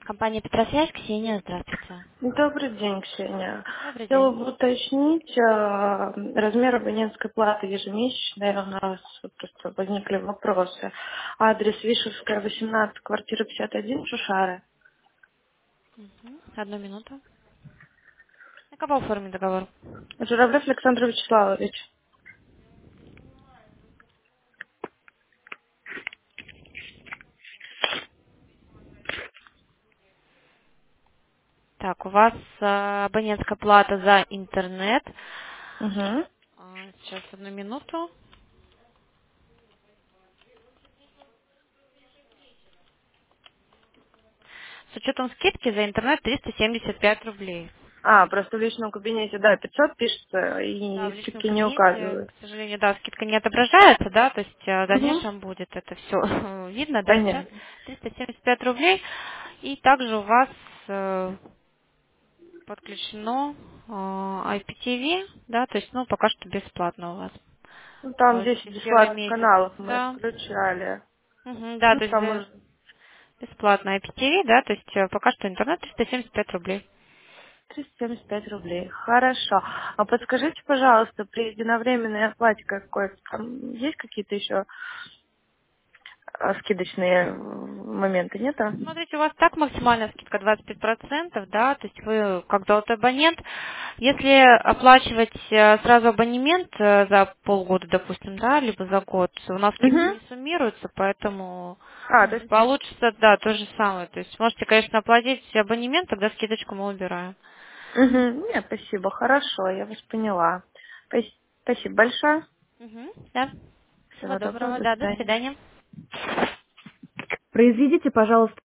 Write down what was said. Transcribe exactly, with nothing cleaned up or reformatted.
Компания Петросвязь, Ксения, здравствуйте. Добрый день, Ксения. Добрый Хотела день. бы уточнить э, размер абонентской платы ежемесячной. У нас просто возникли вопросы. Адрес Вишевская, восемнадцать, квартира пятьдесят один, Шушары. Мгм. Одну минуту. На кого оформить договор? Журавлев Александр Вячеславович. Так, у вас э, абонентская плата за интернет. Угу. А, Сейчас, одну минуту. С учетом скидки за интернет триста семьдесят пять рублей. А, просто в личном кабинете, да, пятьсот пишется, Да, и в личном скидки не кабинете, указывают. к сожалению, да, скидка не отображается, да, то есть э, в Угу. дальнейшем будет это все видно, да, сейчас Понятно. триста семьдесят пять рублей. И также у вас э, подключено э, ай пи ти ви, да, то есть, ну, пока что бесплатно у вас. Ну, там Вот, десять через первый бесплатных месяц, каналов мы да. отключали. Мгм, да, Ну, то есть там за уже бесплатно ай пи ти ви, да, то есть э, пока что интернет триста семьдесят пять рублей. триста семьдесят пять рублей. Хорошо. А подскажите, пожалуйста, при единовременной оплате какой там есть какие-то еще а, скидочные м, моменты, нет? а? Смотрите, у вас так максимальная скидка двадцать пять процентов, да, то есть вы как золотой абонент. Если оплачивать э, сразу абонемент э, за полгода, допустим, да, либо за год, у нас скидки Угу. не суммируются, поэтому А, то есть... получится, да, то же самое. То есть можете, конечно, оплатить абонемент, тогда скидочку мы убираем. Угу. Нет, спасибо, хорошо, я вас поняла. Спас- Спасибо большое. Мгм, да. Всего Всего доброго, доброго, до да, до свидания. свидания. Произведите, пожалуйста,